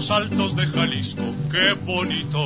los altos de Jalisco, qué bonito.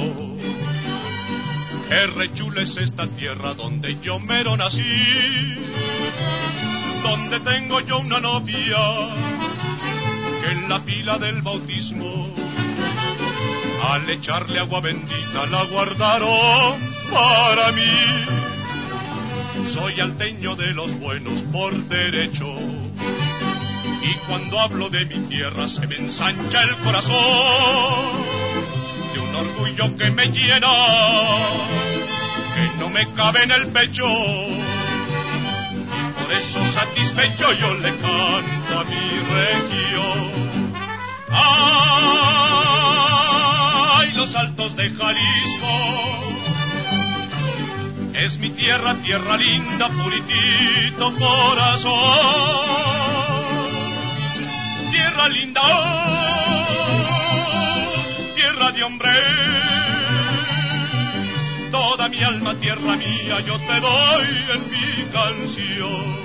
Qué rechula es esta tierra donde yo mero nací, donde tengo yo una novia que en la pila del bautismo, al echarle agua bendita, la guardaron para mí. Soy alteño de los buenos por derecho, y cuando hablo de mi tierra se me ensancha el corazón de un orgullo que me llena, que no me cabe en el pecho, y por eso satisfecho yo le canto a mi región. ¡Ay, los altos de Jalisco! Es mi tierra, tierra linda, puritito corazón. Tierra linda, tierra de hombre, toda mi alma, tierra mía, yo te doy en mi canción.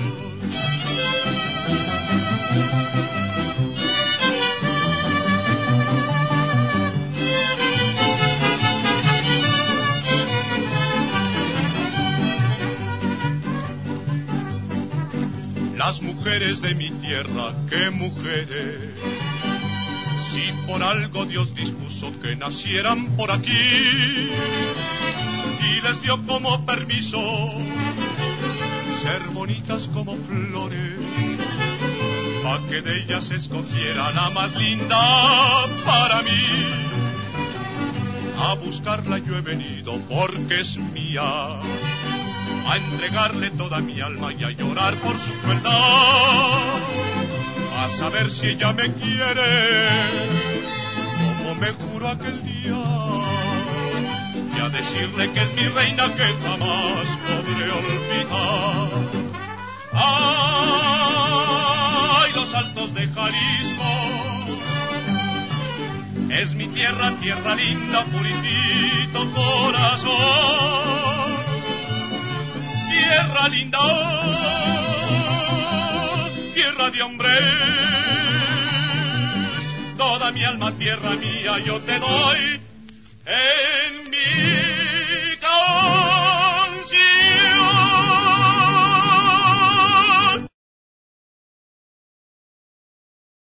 Las mujeres de mi tierra, qué mujeres, si por algo Dios dispuso que nacieran por aquí y les dio como permiso ser bonitas como flores, pa' que de ellas escogiera la más linda para mí. A buscarla yo he venido porque es mía, a entregarle toda mi alma y a llorar por su crueldad, a saber si ella me quiere como me juró aquel día, y a decirle que es mi reina que jamás podré olvidar. ¡Ay, los altos de Jalisco! Es mi tierra, tierra linda, puritito corazón. Tierra linda, tierra de hombres, toda mi alma, tierra mía, yo te doy en mi corazón.